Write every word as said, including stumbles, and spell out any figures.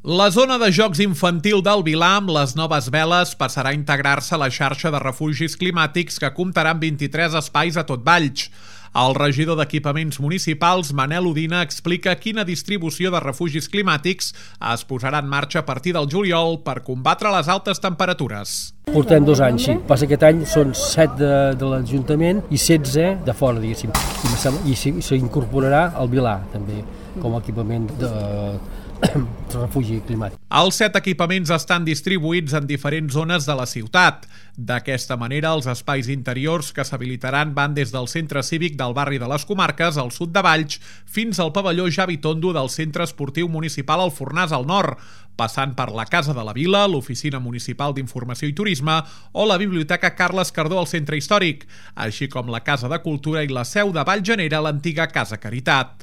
La zona de jocs infantil del Vilar amb les noves veles passarà a integrar-se a la xarxa de refugis climàtics que comptarà amb vint-i-tres espais a tot Valls. El regidor d'Equipaments Municipals, Manel Udina, explica quina distribució de refugis climàtics es posarà en marxa a partir del juliol per combatre les altes temperatures. Portem dos anys, sí. Passa aquest any són set de, de l'Ajuntament i setze de fora, diguéssim. I s'incorporarà el Vilar, també, com a equipament de... refugi climàtic. Els set equipaments estan distribuïts en diferents zones de la ciutat. D'aquesta manera, els espais interiors que s'habilitaran van des del centre cívic del barri de les Comarques, al sud de Valls, fins al pavelló Javi Tondo del centre esportiu municipal al Fornàs al nord, passant per la Casa de la Vila, l'Oficina Municipal d'Informació i Turisme o la Biblioteca Carles Cardó al centre històric, així com la Casa de Cultura i la seu de Vallgenera, l'antiga Casa Caritat.